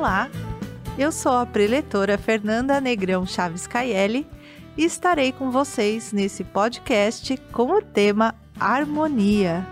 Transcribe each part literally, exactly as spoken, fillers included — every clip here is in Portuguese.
Olá, eu sou a preletora Fernanda Negrão Chaves Caielli e estarei com vocês nesse podcast com o tema Harmonia.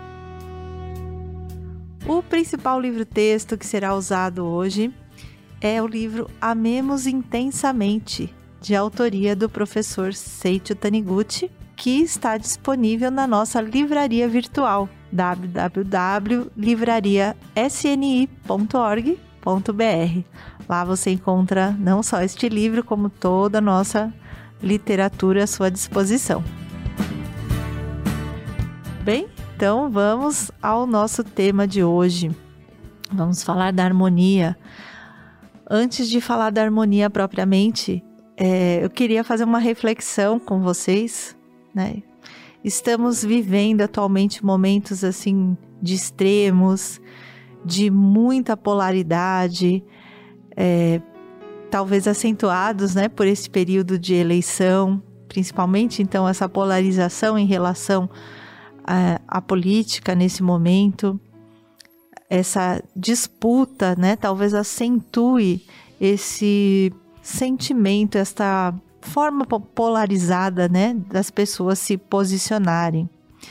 O principal livro-texto que será usado hoje é o livro Amemos Intensamente, de autoria do professor Seiichi Taniguchi, que está disponível na nossa livraria virtual w w w ponto livraria s n i ponto org ponto b r. Lá você encontra não só este livro, como toda a nossa literatura à sua disposição. Bem, então vamos ao nosso tema de hoje. Vamos falar da harmonia. Antes de falar da harmonia propriamente, é, eu queria fazer uma reflexão com vocês, né? Estamos vivendo atualmente momentos assim de extremos, de muita polaridade, é, talvez acentuados, né, por esse período de eleição, principalmente então essa polarização em relação à, à política nesse momento, essa disputa, né, talvez acentue esse sentimento, esta forma polarizada, né, das pessoas se posicionarem.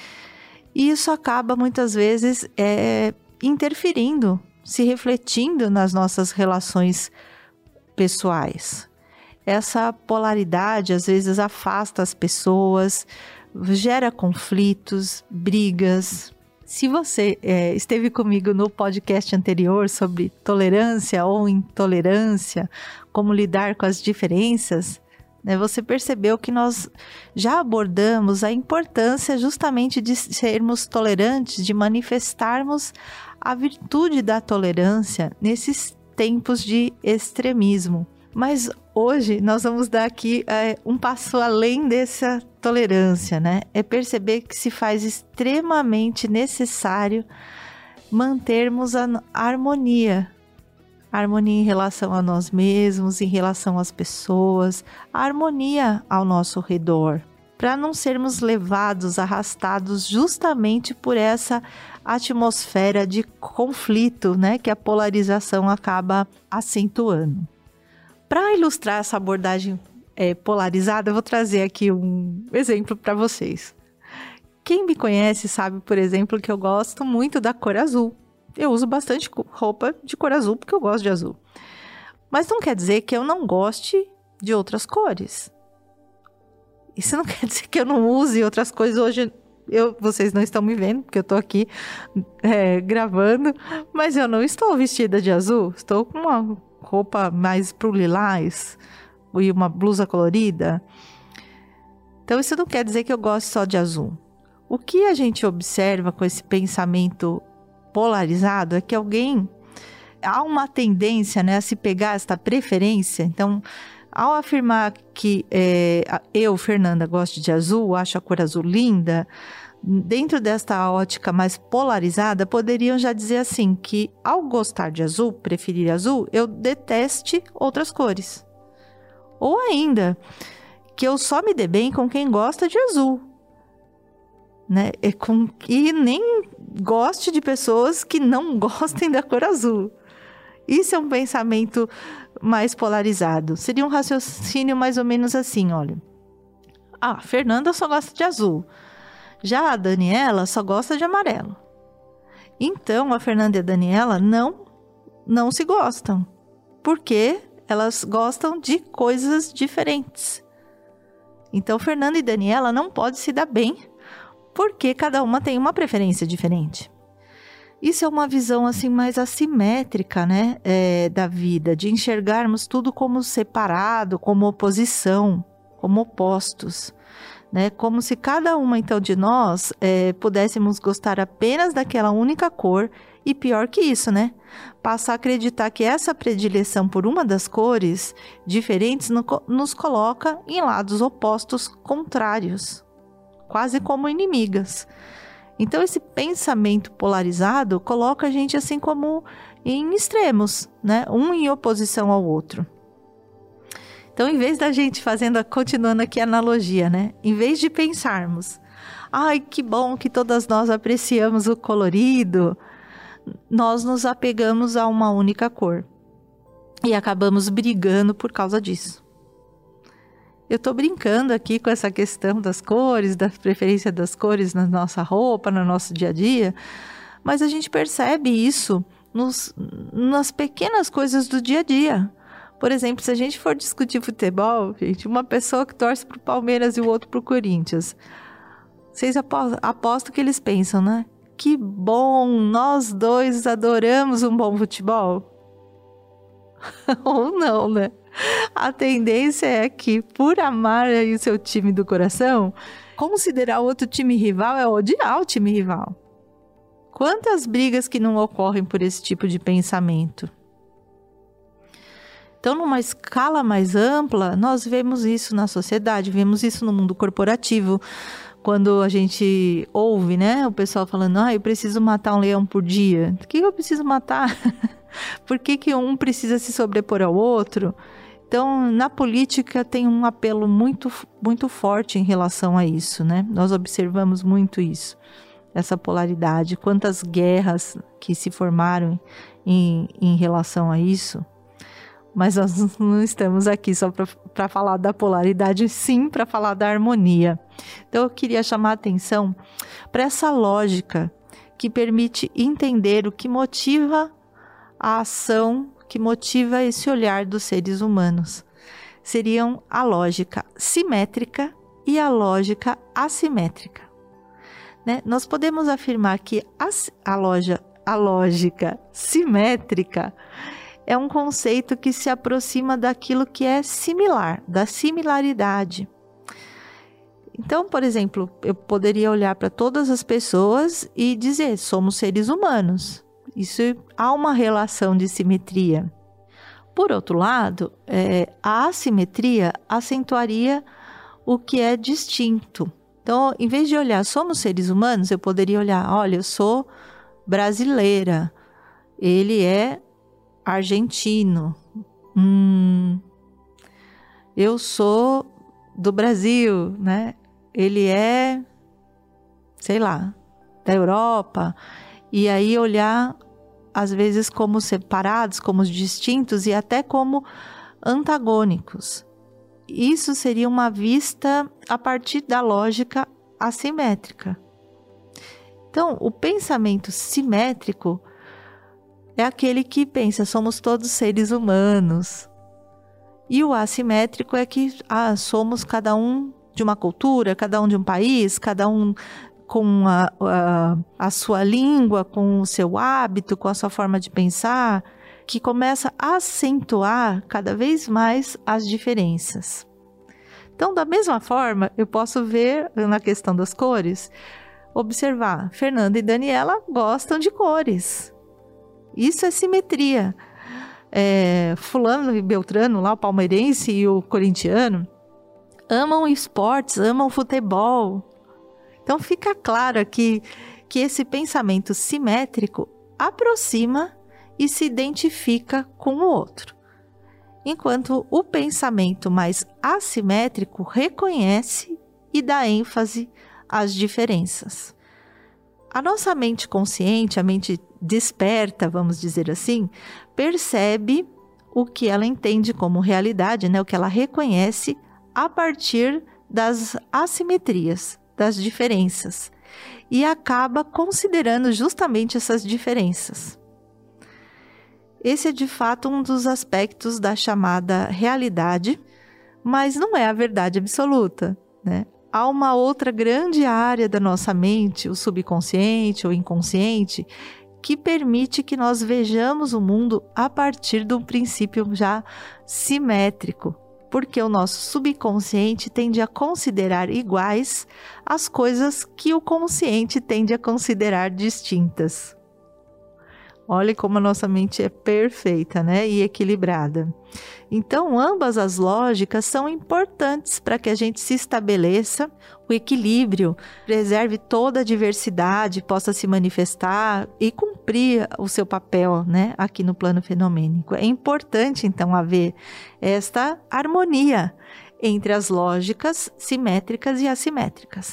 E isso acaba muitas vezes é, interferindo, se refletindo nas nossas relações pessoais. Essa polaridade às vezes afasta as pessoas, gera conflitos, brigas. Se você é, esteve comigo no podcast anterior sobre tolerância ou intolerância, como lidar com as diferenças, né, você percebeu que nós já abordamos a importância justamente de sermos tolerantes, de manifestarmos a virtude da tolerância nesses tempos de extremismo. Mas hoje nós vamos dar aqui é, um passo além dessa tolerância, né? É perceber que se faz extremamente necessário mantermos a harmonia. A harmonia em relação a nós mesmos, em relação às pessoas, a harmonia ao nosso redor, para não sermos levados, arrastados justamente por essa atmosfera de conflito, né, que a polarização acaba acentuando. Para ilustrar essa abordagem é, polarizada, eu vou trazer aqui um exemplo para vocês. Quem me conhece sabe, por exemplo, que eu gosto muito da cor azul. Eu uso bastante roupa de cor azul porque eu gosto de azul. Mas não quer dizer que eu não goste de outras cores. Isso não quer dizer que eu não use outras coisas. Hoje eu, vocês não estão me vendo porque eu estou aqui é, gravando, mas eu não estou vestida de azul. Estou com uma roupa mais pro lilás e uma blusa colorida. Então isso não quer dizer que eu gosto só de azul. O que a gente observa com esse pensamento polarizado é que alguém, há uma tendência, né, a se pegar esta preferência. Então, ao afirmar que é, eu, Fernanda, gosto de azul, acho a cor azul linda, dentro desta ótica mais polarizada, poderiam já dizer assim, que ao gostar de azul, preferir azul, eu deteste outras cores. Ou ainda, que eu só me dê bem com quem gosta de azul. Né? É com, e nem goste de pessoas que não gostem da cor azul. Isso é um pensamento mais polarizado. Seria um raciocínio mais ou menos assim, olha. Ah, a Fernanda só gosta de azul. Já a Daniela só gosta de amarelo. Então, a Fernanda e a Daniela não, não se gostam. Porque elas gostam de coisas diferentes. Então, Fernanda e Daniela não podem se dar bem porque cada uma tem uma preferência diferente. Isso é uma visão assim mais assimétrica, né, é, da vida, de enxergarmos tudo como separado, como oposição, como opostos, né, como se cada uma então de nós é, pudéssemos gostar apenas daquela única cor e pior que isso, né, passar a acreditar que essa predileção por uma das cores diferentes no, nos coloca em lados opostos contrários, quase como inimigas. Então esse pensamento polarizado coloca a gente assim como em extremos, né? Um em oposição ao outro. Então, em vez da gente fazendo, continuando aqui a analogia, né? Em vez de pensarmos, ai, que bom que todas nós apreciamos o colorido, nós nos apegamos a uma única cor. e acabamos brigando por causa disso. Eu tô brincando aqui com essa questão das cores, da preferência das cores na nossa roupa, no nosso dia a dia, mas a gente percebe isso nos, nas pequenas coisas do dia a dia. Por exemplo, se a gente for discutir futebol, gente, uma pessoa que torce pro Palmeiras e o outro pro Corinthians, vocês apostam que eles pensam, né? Que bom, nós dois adoramos um bom futebol. Ou não, né? A tendência é que, por amar aí o seu time do coração, considerar o outro time rival é odiar o time rival. Quantas brigas que não ocorrem por esse tipo de pensamento? Então, numa escala mais ampla, nós vemos isso na sociedade, vemos isso no mundo corporativo. Quando a gente ouve, né, o pessoal falando, ah, eu preciso matar um leão por dia. Por que eu preciso matar? Por que que um precisa se sobrepor ao outro? Então, na política tem um apelo muito, muito forte em relação a isso, né? Nós observamos muito isso, essa polaridade. Quantas guerras que se formaram em, em relação a isso. Mas nós não estamos aqui só para falar da polaridade, sim para falar da harmonia. Então, eu queria chamar a atenção para essa lógica que permite entender o que motiva a ação, que motiva esse olhar dos seres humanos. Seriam a lógica simétrica e a lógica assimétrica. Né? Nós podemos afirmar que a, a, loja, a lógica simétrica é um conceito que se aproxima daquilo que é similar, da similaridade. Então, por exemplo, eu poderia olhar para todas as pessoas e dizer, somos seres humanos. Isso há uma relação de simetria. Por outro lado, é, a assimetria acentuaria o que é distinto. Então, em vez de olhar, somos seres humanos, eu poderia olhar, olha, eu sou brasileira, ele é argentino, hum, eu sou do Brasil, né? Ele é, sei lá, da Europa. E aí olhar, às vezes, como separados, como distintos e até como antagônicos. Isso seria uma vista a partir da lógica assimétrica. Então, o pensamento simétrico é aquele que pensa, somos todos seres humanos. E o assimétrico é que ah, somos cada um de uma cultura, cada um de um país, cada um com a, a, a sua língua, com o seu hábito, com a sua forma de pensar, que começa a acentuar cada vez mais as diferenças. Então, da mesma forma, eu posso ver na questão das cores, observar, Fernanda e Daniela gostam de cores. Isso é simetria. É, fulano e Beltrano, lá o palmeirense e o corintiano, amam esportes, amam futebol. Então fica claro aqui que esse pensamento simétrico aproxima e se identifica com o outro, enquanto o pensamento mais assimétrico reconhece e dá ênfase às diferenças. A nossa mente consciente, a mente desperta, vamos dizer assim, percebe o que ela entende como realidade, né? O que ela reconhece a partir das assimetrias, das diferenças, e acaba considerando justamente essas diferenças. Esse é de fato um dos aspectos da chamada realidade, mas não é a verdade absoluta, né? Há uma outra grande área da nossa mente, o subconsciente ou inconsciente, que permite que nós vejamos o mundo a partir de um princípio já simétrico, porque o nosso subconsciente tende a considerar iguais as coisas que o consciente tende a considerar distintas. Olha como a nossa mente é perfeita, né? E equilibrada. Então, ambas as lógicas são importantes para que a gente se estabeleça o equilíbrio, preserve toda a diversidade, possa se manifestar e cumprir o seu papel, né, aqui no plano fenomênico. É importante, então, haver esta harmonia entre as lógicas simétricas e assimétricas.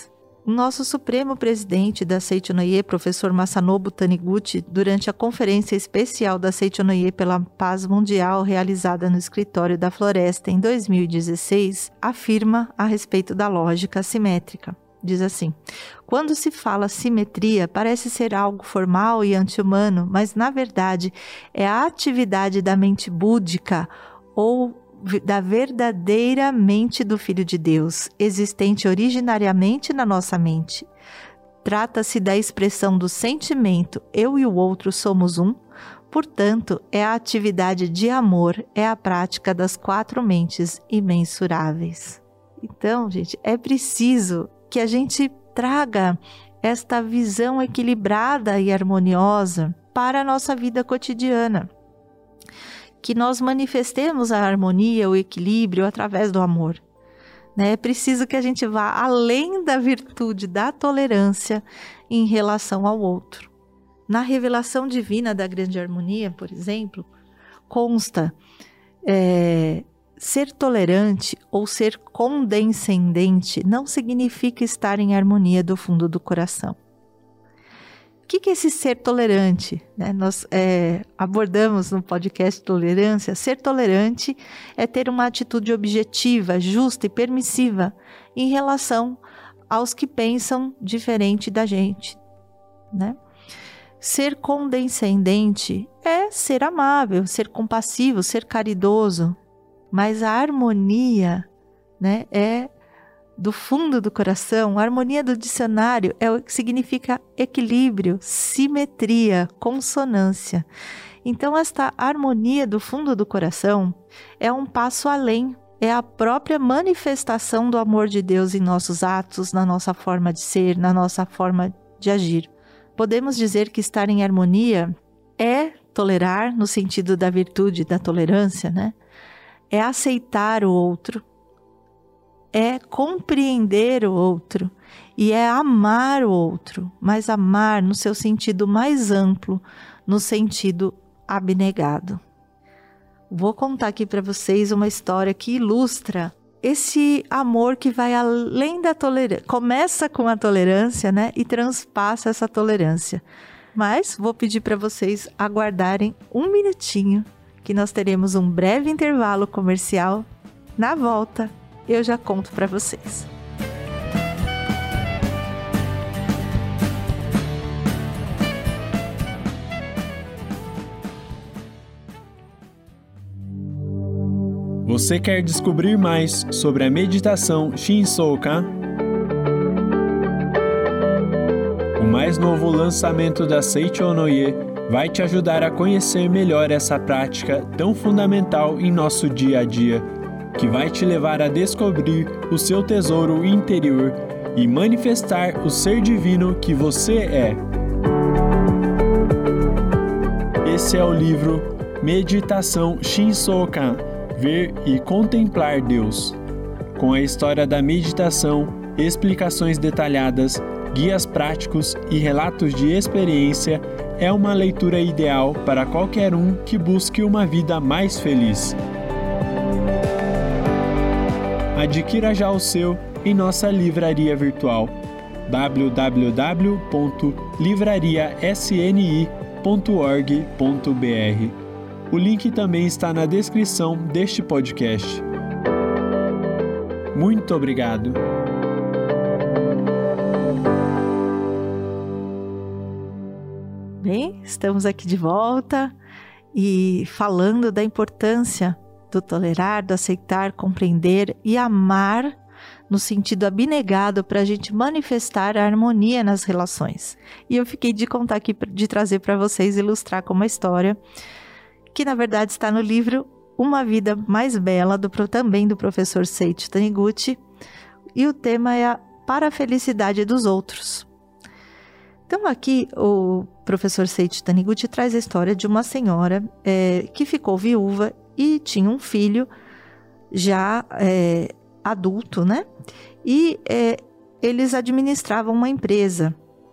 O nosso supremo presidente da Seichonoye, professor Masanobu Taniguchi, durante a conferência especial da Seichonoye pela Paz Mundial realizada no Escritório da Floresta em dois mil e dezesseis, afirma a respeito da lógica simétrica. Diz assim: quando se fala simetria, parece ser algo formal e anti-humano, mas na verdade é a atividade da mente búdica ou da verdadeira mente do Filho de Deus, existente originariamente na nossa mente. Trata-se da expressão do sentimento eu e o outro somos um, portanto, é a atividade de amor, é a prática das quatro mentes imensuráveis. Então, gente, é preciso que a gente traga esta visão equilibrada e harmoniosa para a nossa vida cotidiana. Que nós manifestemos a harmonia, o equilíbrio através do amor. Né? É preciso que a gente vá além da virtude da tolerância em relação ao outro. Na revelação divina da grande harmonia, por exemplo, consta é, ser tolerante ou ser condescendente não significa estar em harmonia do fundo do coração. O que, que é esse ser tolerante? Né? Nós é, abordamos no podcast Tolerância. Ser tolerante é ter uma atitude objetiva, justa e permissiva em relação aos que pensam diferente da gente. Né? Ser condescendente é ser amável, ser compassivo, ser caridoso. Mas a harmonia, né, é do fundo do coração. A harmonia do dicionário é o que significa equilíbrio, simetria, consonância. Então, esta harmonia do fundo do coração é um passo além, é a própria manifestação do amor de Deus em nossos atos, na nossa forma de ser, na nossa forma de agir. Podemos dizer que estar em harmonia é tolerar, no sentido da virtude da tolerância, né? É aceitar o outro, é compreender o outro e é amar o outro, mas amar no seu sentido mais amplo, no sentido abnegado. Vou contar aqui para vocês uma história que ilustra esse amor que vai além da tolerância, começa com a tolerância, né, e transpassa essa tolerância. Mas vou pedir para vocês aguardarem um minutinho, que nós teremos um breve intervalo comercial. Na volta, eu já conto para vocês. Você quer descobrir mais sobre a meditação Shinsokan? O mais novo lançamento da Seichonoye vai te ajudar a conhecer melhor essa prática tão fundamental em nosso dia a dia, que vai te levar a descobrir o seu tesouro interior e manifestar o ser divino que você é. Esse é o livro Meditação Shinsokan, Ver e Contemplar Deus, com a história da meditação, explicações detalhadas, guias práticos e relatos de experiência. É uma leitura ideal para qualquer um que busque uma vida mais feliz. Adquira já o seu em nossa livraria virtual w w w ponto livraria s n i ponto org ponto b r. O link também está na descrição deste podcast. Muito obrigado. Bem, estamos aqui de volta e falando da importância do tolerar, do aceitar, compreender e amar no sentido abnegado para a gente manifestar a harmonia nas relações. E eu fiquei de contar aqui, de trazer para vocês, ilustrar com uma história que na verdade está no livro Uma Vida Mais Bela, do, também do professor Seiichi Taniguchi, e o tema é a Para a Felicidade dos Outros. Então aqui o professor Seiichi Taniguchi traz a história de uma senhora é, que ficou viúva e tinha um filho já é, adulto, né? E é, eles administravam uma empresa.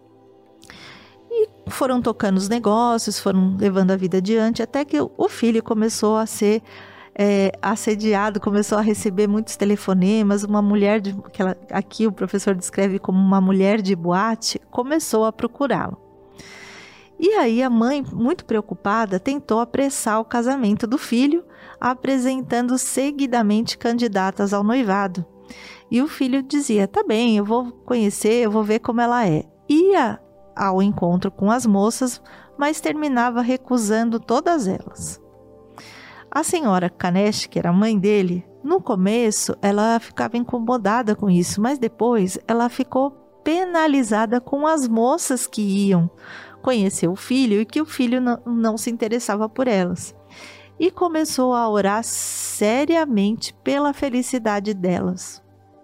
E foram tocando os negócios, foram levando a vida adiante, até que o filho começou a ser é, assediado, começou a receber muitos telefonemas. Uma mulher, de, que ela, aqui o professor descreve como uma mulher de boate, começou a procurá-lo. E aí a mãe, muito preocupada, tentou apressar o casamento do filho, apresentando seguidamente candidatas ao noivado. E o filho dizia, tá bem, eu vou conhecer, eu vou ver como ela é. Ia ao encontro com as moças, mas terminava recusando todas elas. A senhora Kanesh, que era a mãe dele, no começo ela ficava incomodada com isso, mas depois ela ficou penalizada com as moças que iam conhecer o filho e que o filho não, não se interessava por elas. E começou a orar seriamente pela felicidade delas.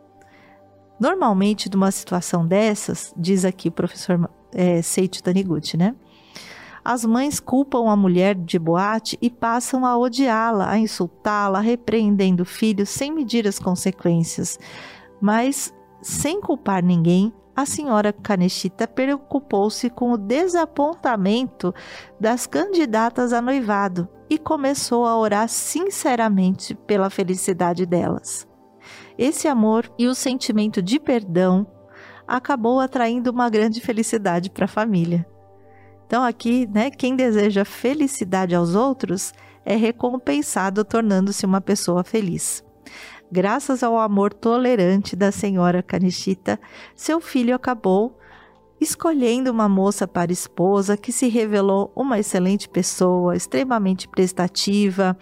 Normalmente, numa situação dessas, diz aqui o professor é, Seiichi Taniguchi, né? As mães culpam a mulher de boate e passam a odiá-la, a insultá-la, repreendendo o filho sem medir as consequências. Mas, sem culpar ninguém, a senhora Kaneshita preocupou-se com o desapontamento das candidatas a noivado e começou a orar sinceramente pela felicidade delas. Esse amor e o sentimento de perdão acabou atraindo uma grande felicidade para a família. Então aqui, né, quem deseja felicidade aos outros é recompensado tornando-se uma pessoa feliz. Graças ao amor tolerante da senhora Kaneshita, seu filho acabou escolhendo uma moça para esposa que se revelou uma excelente pessoa, extremamente prestativa,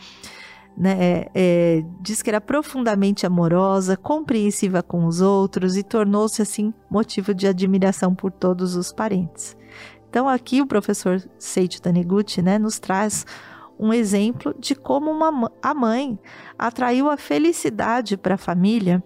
né, é, diz que era profundamente amorosa, compreensiva com os outros e tornou-se assim motivo de admiração por todos os parentes. Então aqui o professor Seiichi Taniguchi, né, nos traz um exemplo de como uma, a mãe atraiu a felicidade para a família,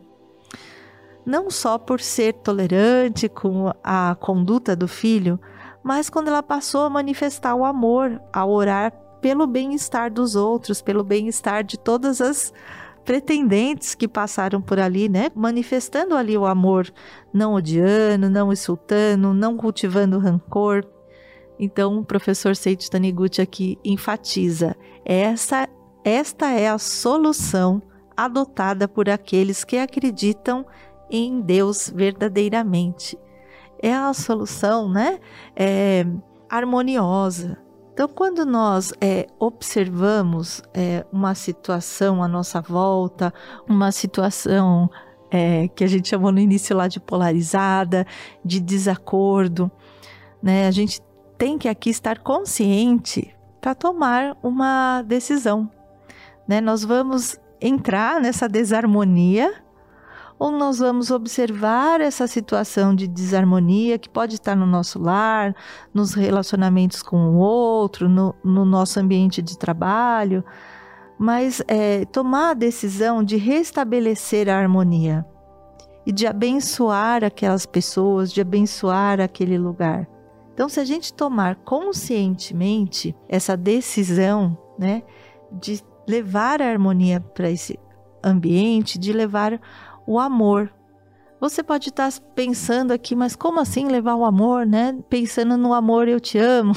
não só por ser tolerante com a conduta do filho, mas quando ela passou a manifestar o amor, a orar pelo bem-estar dos outros, pelo bem-estar de todas as pretendentes que passaram por ali, né? Manifestando ali o amor, não odiando, não insultando, não cultivando rancor. Então, o professor Seiichi Taniguchi aqui enfatiza, essa, esta é a solução adotada por aqueles que acreditam em Deus verdadeiramente. É a solução, né? É, harmoniosa. Então, quando nós é, observamos é, uma situação à nossa volta, uma situação é, que a gente chamou no início lá de polarizada, de desacordo, né? A gente tem que aqui estar consciente para tomar uma decisão, né? Nós vamos entrar nessa desarmonia ou nós vamos observar essa situação de desarmonia que pode estar no nosso lar, nos relacionamentos com o outro, no, no nosso ambiente de trabalho, mas é, tomar a decisão de restabelecer a harmonia e de abençoar aquelas pessoas, de abençoar aquele lugar. Então, se a gente tomar conscientemente essa decisão, né, de levar a harmonia para esse ambiente, de levar o amor. Você pode estar pensando aqui, mas como assim levar o amor, né? Pensando no amor, eu te amo.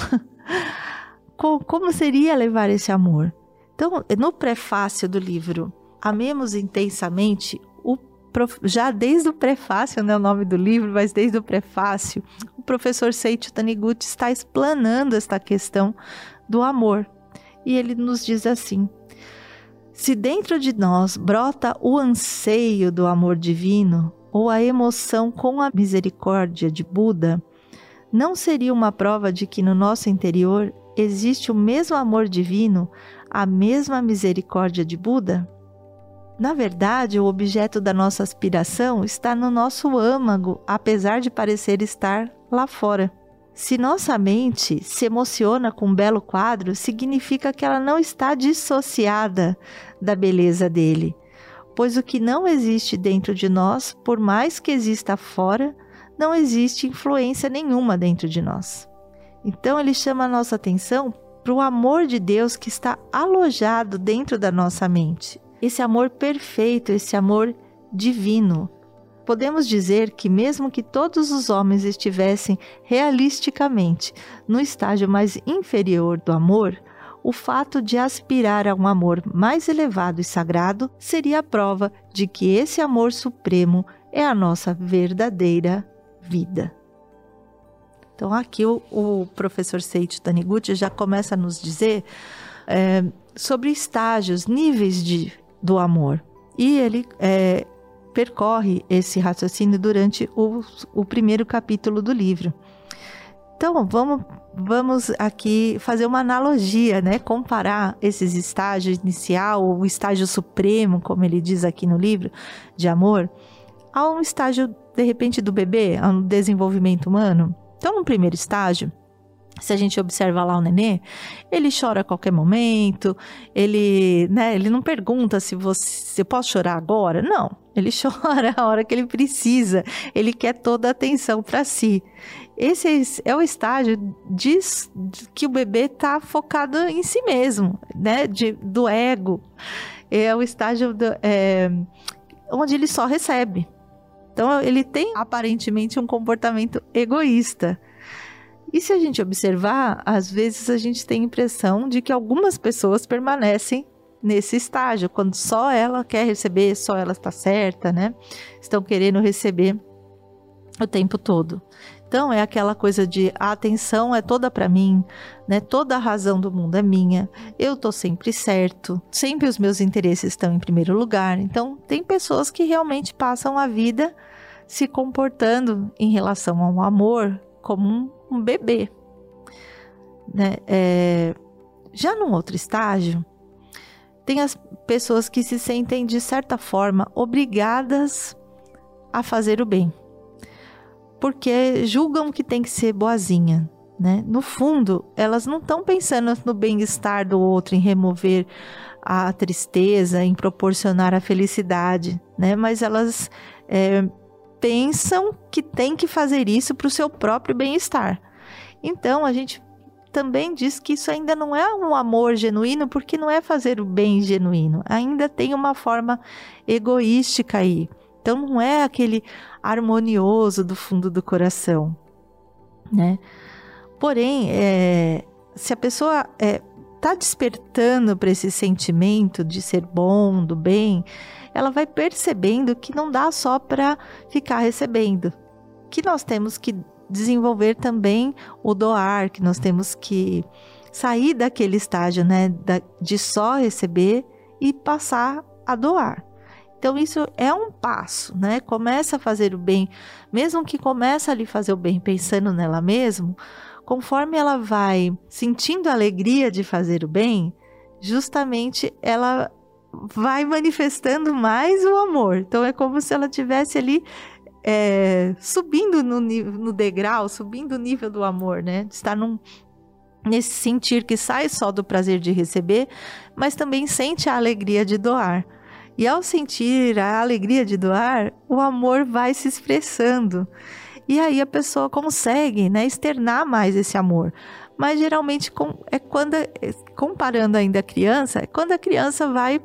Como seria levar esse amor? Então, no prefácio do livro Amemos Intensamente, o prof... já desde o prefácio, não é o nome do livro, mas desde o prefácio, o professor Seiichi Taniguchi está explanando esta questão do amor. E ele nos diz assim: se dentro de nós brota o anseio do amor divino ou a emoção com a misericórdia de Buda, não seria uma prova de que no nosso interior existe o mesmo amor divino, a mesma misericórdia de Buda? Na verdade, o objeto da nossa aspiração está no nosso âmago, apesar de parecer estar lá fora. Se nossa mente se emociona com um belo quadro, significa que ela não está dissociada da beleza dele, pois o que não existe dentro de nós, por mais que exista fora, não existe influência nenhuma dentro de nós. Então ele chama a nossa atenção para o amor de Deus que está alojado dentro da nossa mente. Esse amor perfeito, esse amor divino. Podemos dizer que mesmo que todos os homens estivessem realisticamente no estágio mais inferior do amor, o fato de aspirar a um amor mais elevado e sagrado seria a prova de que esse amor supremo é a nossa verdadeira vida. Então aqui o, o professor Seiichi Taniguchi já começa a nos dizer é, sobre estágios, níveis de, do amor. E ele é, percorre esse raciocínio durante o, o primeiro capítulo do livro. Então, vamos, vamos aqui fazer uma analogia, né? Comparar esses estágios inicial, o estágio supremo, como ele diz aqui no livro, de amor, a um estágio, de repente, do bebê, a um desenvolvimento humano. Então, no primeiro estágio, se a gente observa lá o nenê, ele chora a qualquer momento, ele, né, ele não pergunta se, você, se eu posso chorar agora. Não, ele chora a hora que ele precisa, ele quer toda a atenção para si. Esse é o estágio de, de que o bebê está focado em si mesmo, né, de, do ego. É o estágio do, é, onde ele só recebe. Então, ele tem aparentemente um comportamento egoísta. E se a gente observar, às vezes a gente tem a impressão de que algumas pessoas permanecem nesse estágio, quando só ela quer receber, só ela está certa, né? Estão querendo receber o tempo todo. Então, é aquela coisa de a atenção é toda para mim, né? Toda a razão do mundo é minha, eu tô sempre certo, sempre os meus interesses estão em primeiro lugar. Então, tem pessoas que realmente passam a vida se comportando em relação ao amor como um, um bebê, né? É, já num outro estágio, tem as pessoas que se sentem, de certa forma, obrigadas a fazer o bem, porque julgam que tem que ser boazinha, né? No fundo, elas não estão pensando no bem-estar do outro, em remover a tristeza, em proporcionar a felicidade, né? Mas elas é, pensam que tem que fazer isso para o seu próprio bem-estar. Então, a gente também diz que isso ainda não é um amor genuíno, porque não é fazer o bem genuíno. Ainda tem uma forma egoística aí. Então, não é aquele harmonioso do fundo do coração, né? Porém, é, se a pessoa está é, despertando para esse sentimento de ser bom, do bem, ela vai percebendo que não dá só para ficar recebendo, que nós temos que desenvolver também o doar, que nós temos que sair daquele estágio, né, de só receber e passar a doar. Então, isso é um passo, né? Começa a fazer o bem, mesmo que comece ali fazer o bem pensando nela mesma, conforme ela vai sentindo a alegria de fazer o bem, justamente ela vai manifestando mais o amor. Então, é como se ela estivesse ali é, subindo no, no degrau, subindo o nível do amor, né? De estar num, nesse sentir que sai só do prazer de receber, mas também sente a alegria de doar. E ao sentir a alegria de doar, o amor vai se expressando. E aí a pessoa consegue, né, externar mais esse amor. Mas geralmente é quando, comparando ainda a criança, é quando a criança vai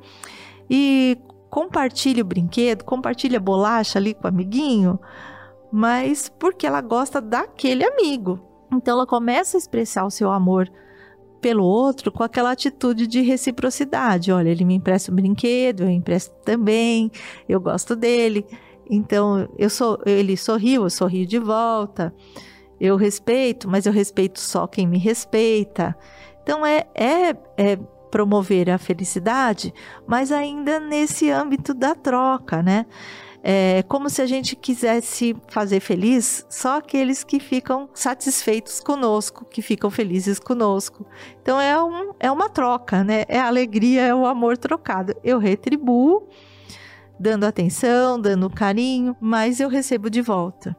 e compartilha o brinquedo, compartilha a bolacha ali com o amiguinho, mas porque ela gosta daquele amigo. Então ela começa a expressar o seu amor pelo outro com aquela atitude de reciprocidade. Olha, ele me empresta um brinquedo, eu empresto também, eu gosto dele. Então, eu sou, ele sorriu, eu sorrio de volta. Eu respeito, mas eu respeito só quem me respeita. Então, é, é, é promover a felicidade, mas ainda nesse âmbito da troca, né? É como se a gente quisesse fazer feliz só aqueles que ficam satisfeitos conosco, que ficam felizes conosco. Então é, um, é uma troca, né? É a alegria, é o amor trocado. Eu retribuo, dando atenção, dando carinho, mas eu recebo de volta.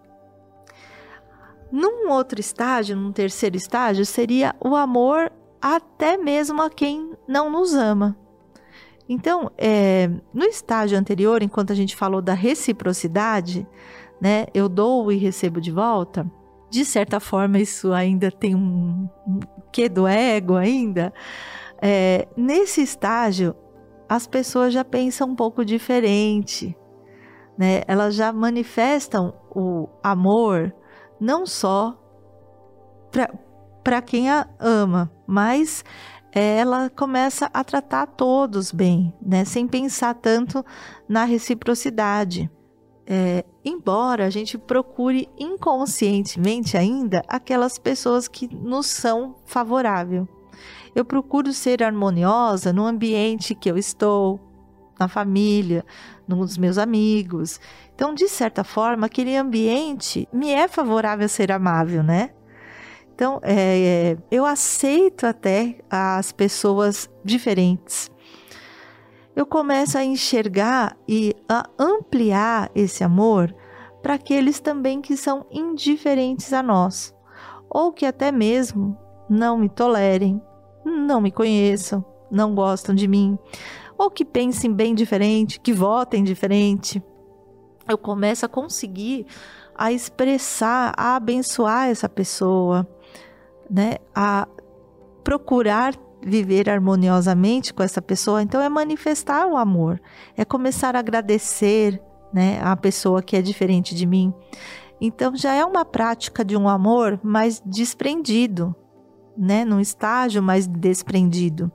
Num outro estágio, num terceiro estágio, seria o amor até mesmo a quem não nos ama. Então, é, no estágio anterior, enquanto a gente falou da reciprocidade, né, eu dou e recebo de volta, de certa forma isso ainda tem um, um quê do ego ainda. É, nesse estágio, as pessoas já pensam um pouco diferente, né? Elas já manifestam o amor não só para quem a ama, mas ela começa a tratar todos bem, né? Sem pensar tanto na reciprocidade. É, embora a gente procure inconscientemente ainda aquelas pessoas que nos são favoráveis. Eu procuro ser harmoniosa no ambiente que eu estou, na família, nos meus amigos. Então, de certa forma, aquele ambiente me é favorável a ser amável, né? Então, é, eu aceito até as pessoas diferentes. Eu começo a enxergar e a ampliar esse amor para aqueles também que são indiferentes a nós, ou que até mesmo não me tolerem, não me conheçam, não gostam de mim, ou que pensem bem diferente, que votem diferente. Eu começo a conseguir a expressar, a abençoar essa pessoa, né? A procurar viver harmoniosamente com essa pessoa. Então é manifestar o amor, é começar a agradecer, né, a pessoa que é diferente de mim. Então já é uma prática de um amor mais desprendido, né, num estágio mais desprendido.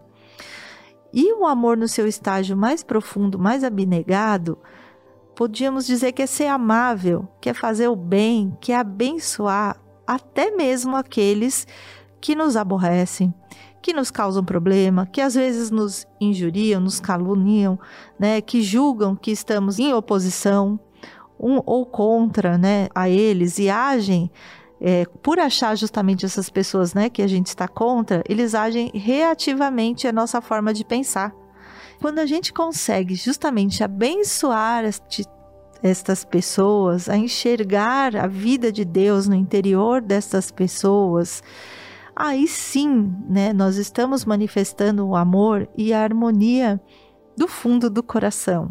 E o amor no seu estágio mais profundo, mais abnegado, podíamos dizer que é ser amável, que é fazer o bem, que é abençoar até mesmo aqueles que nos aborrecem, que nos causam problema, que às vezes nos injuriam, nos caluniam, né, que julgam que estamos em oposição um, ou contra, né, a eles e agem, é, por achar justamente essas pessoas, né, que a gente está contra, eles agem reativamente à nossa forma de pensar. Quando a gente consegue justamente abençoar este, estas pessoas, a enxergar a vida de Deus no interior dessas pessoas, aí sim, né, nós estamos manifestando o amor e a harmonia do fundo do coração.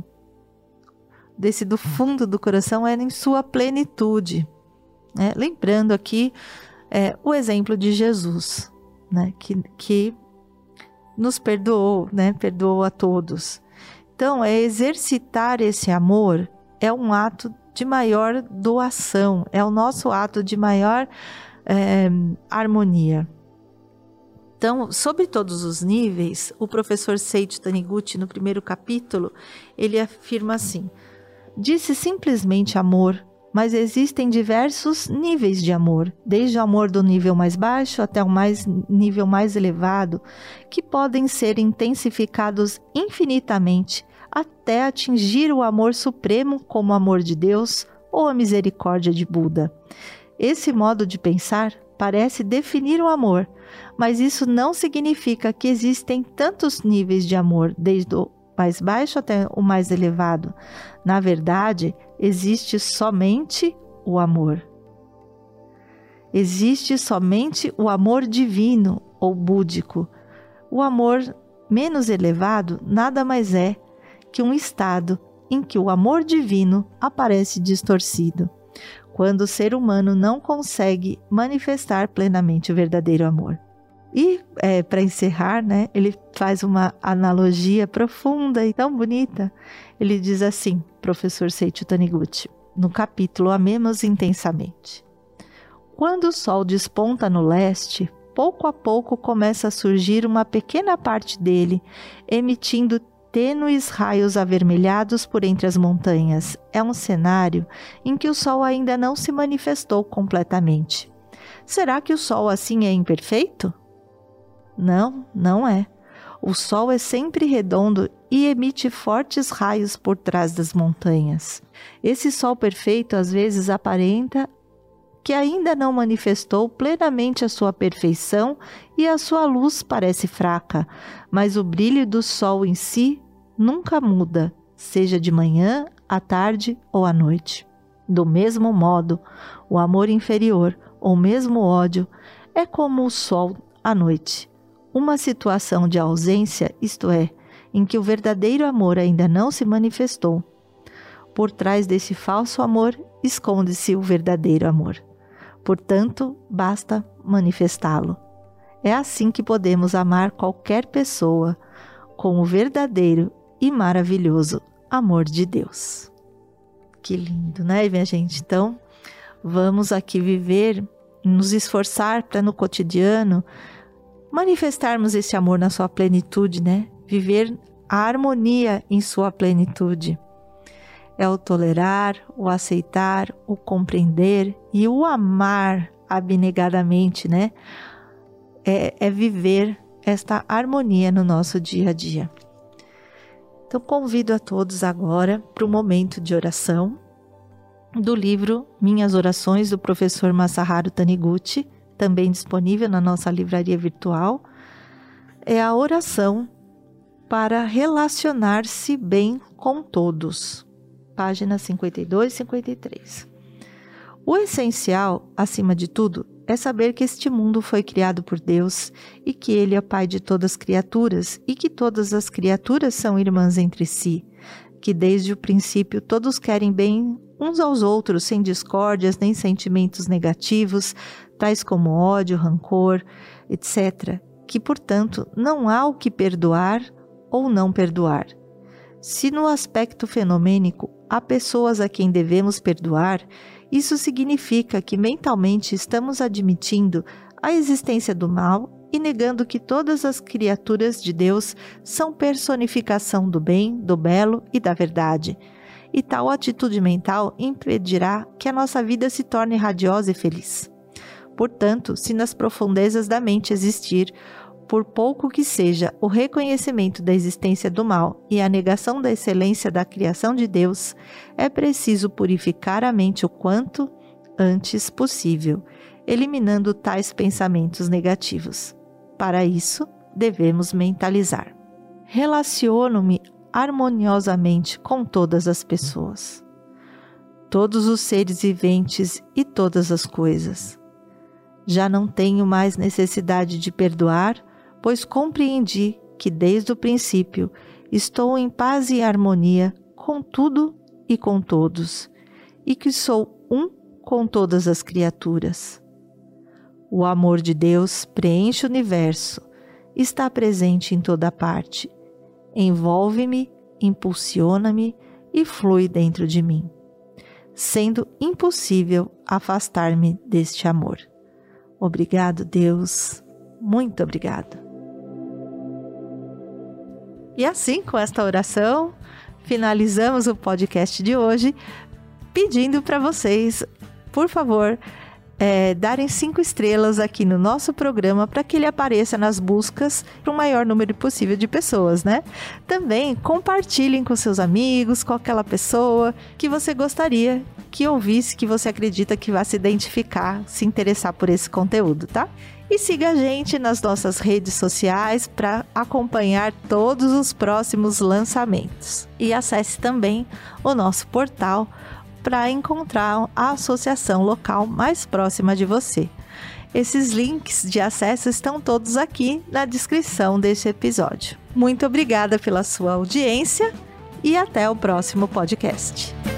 Desse do fundo do coração é em sua plenitude. Né? Lembrando aqui é, o exemplo de Jesus, né, que, que nos perdoou, né, perdoou a todos. Então, é exercitar esse amor é um ato de maior doação, é o nosso ato de maior é, harmonia. Então, sobre todos os níveis, o professor Seiichi Taniguchi, no primeiro capítulo, ele afirma assim: disse simplesmente amor, mas existem diversos níveis de amor, desde o amor do nível mais baixo até o mais, nível mais elevado, que podem ser intensificados infinitamente até atingir o amor supremo como o amor de Deus ou a misericórdia de Buda. Esse modo de pensar parece definir o amor, mas isso não significa que existem tantos níveis de amor, desde o mais baixo até o mais elevado. Na verdade, existe somente o amor. Existe somente o amor divino ou búdico. O amor menos elevado nada mais é que um estado em que o amor divino aparece distorcido, quando o ser humano não consegue manifestar plenamente o verdadeiro amor. E, é, para encerrar, né, ele faz uma analogia profunda e tão bonita. Ele diz assim, professor Seiichi Taniguchi, no capítulo Amemos Intensamente: quando o sol desponta no leste, pouco a pouco começa a surgir uma pequena parte dele, emitindo tênues raios avermelhados por entre as montanhas. É um cenário em que o sol ainda não se manifestou completamente. Será que o sol assim é imperfeito? Não, não é. O sol é sempre redondo e emite fortes raios por trás das montanhas. Esse sol perfeito às vezes aparenta que ainda não manifestou plenamente a sua perfeição e a sua luz parece fraca, mas o brilho do sol em si nunca muda, seja de manhã, à tarde ou à noite. Do mesmo modo, o amor inferior ou mesmo ódio é como o sol à noite. Uma situação de ausência, isto é, em que o verdadeiro amor ainda não se manifestou. Por trás desse falso amor, esconde-se o verdadeiro amor. Portanto, basta manifestá-lo. É assim que podemos amar qualquer pessoa com o verdadeiro e maravilhoso amor de Deus. Que lindo, né, minha gente? Então, vamos aqui viver, nos esforçar para no cotidiano manifestarmos esse amor na sua plenitude, né? Viver a harmonia em sua plenitude. É o tolerar, o aceitar, o compreender e o amar abnegadamente, né? É, é viver esta harmonia no nosso dia a dia. Então, convido a todos agora para o momento de oração do livro Minhas Orações, do professor Masaharu Taniguchi, também disponível na nossa livraria virtual. É a oração para relacionar-se bem com todos. Páginas cinquenta e dois e cinquenta e três. O essencial, acima de tudo, é saber que este mundo foi criado por Deus e que Ele é Pai de todas as criaturas e que todas as criaturas são irmãs entre si, que desde o princípio todos querem bem uns aos outros, sem discórdias nem sentimentos negativos, tais como ódio, rancor, etcétera, que, portanto, não há o que perdoar ou não perdoar. Se no aspecto fenomênico há pessoas a quem devemos perdoar, isso significa que mentalmente estamos admitindo a existência do mal e negando que todas as criaturas de Deus são personificação do bem, do belo e da verdade. E tal atitude mental impedirá que a nossa vida se torne radiosa e feliz. Portanto, se nas profundezas da mente existir, por pouco que seja, o reconhecimento da existência do mal e a negação da excelência da criação de Deus, é preciso purificar a mente o quanto antes possível, eliminando tais pensamentos negativos. Para isso, devemos mentalizar. Relaciono-me harmoniosamente com todas as pessoas, todos os seres viventes e todas as coisas. Já não tenho mais necessidade de perdoar, pois compreendi que desde o princípio estou em paz e harmonia com tudo e com todos, e que sou um com todas as criaturas. O amor de Deus preenche o universo, está presente em toda parte, envolve-me, impulsiona-me e flui dentro de mim, sendo impossível afastar-me deste amor. Obrigado, Deus. Muito obrigado. E assim, com esta oração, finalizamos o podcast de hoje, pedindo para vocês, por favor, é, darem cinco estrelas aqui no nosso programa para que ele apareça nas buscas para o maior número possível de pessoas, né? Também compartilhem com seus amigos, com aquela pessoa que você gostaria que ouvisse, que você acredita que vai se identificar, se interessar por esse conteúdo, tá? E siga a gente nas nossas redes sociais para acompanhar todos os próximos lançamentos. E acesse também o nosso portal para encontrar a associação local mais próxima de você. Esses links de acesso estão todos aqui na descrição deste episódio. Muito obrigada pela sua audiência e até o próximo podcast.